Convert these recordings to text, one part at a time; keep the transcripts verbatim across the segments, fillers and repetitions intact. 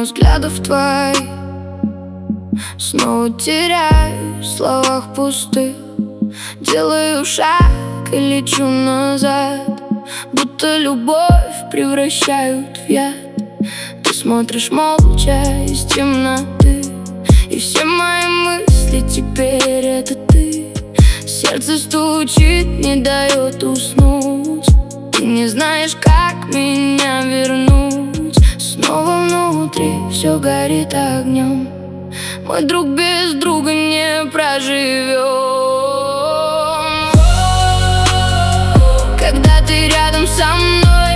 знаю взглядов твоих, снова теряюсь в словах пустых. Делаю шаг и лечу назад, будто любовь превращают в яд. Ты смотришь молча из темноты, и все мои мысли теперь это ты. Сердце стучит, не дает уснуть. Ты не знаешь, как меня вернуть. Снова внутри все горит огнем. Мой друг без друга не проживем. Когда ты рядом со мной,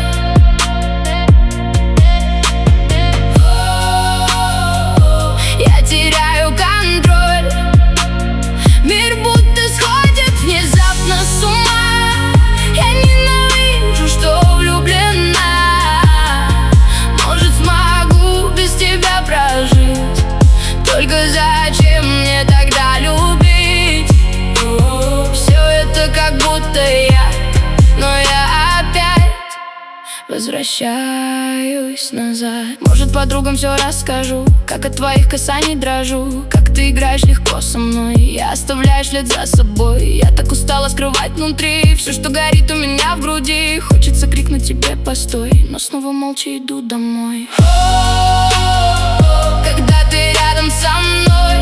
я теряю контроль. Мир будто сходит внезапно с ума. Я ненавижу, что влюблена. Может, смогу без тебя прожить. Только зачем мне тогда любить? Все это как будто я, но я опять возвращаюсь назад. Может, подругам все расскажу, как от твоих касаний дрожу, как ты играешь легко со мной и оставляешь след за собой. Я так устала скрывать внутри все, что горит у меня в груди. Хочется крикнуть тебе постой, но снова молча иду домой. Когда ты рядом со мной,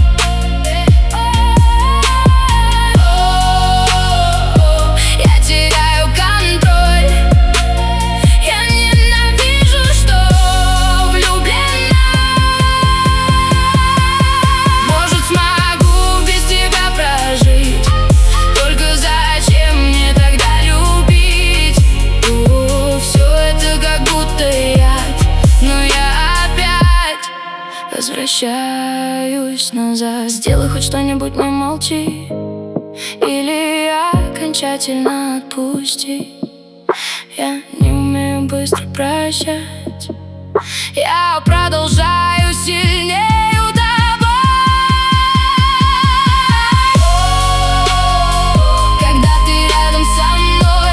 я теряю контроль. Я ненавижу, что влюблена. Может, смогу без тебя прожить. Только зачем мне тогда любить? О, все это как будто яд, но я опять возвращаюсь назад. Сделай хоть что-нибудь, но молчи, или окончательно отпусти. Я не умею быстро прощать. Я продолжаю сильнее утопать. Когда ты рядом со мной,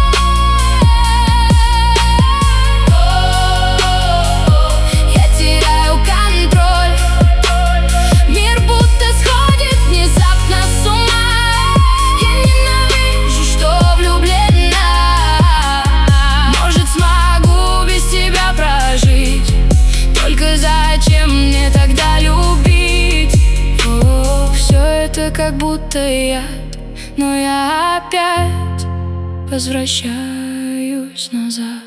я теряю контроль. Мир будто сходит внезапно с ума. Я ненавижу, что влюблена. Может, смогу без тебя прожить. Только зачем мне тогда любить? О, все это как будто яд, но я опять возвращаюсь назад.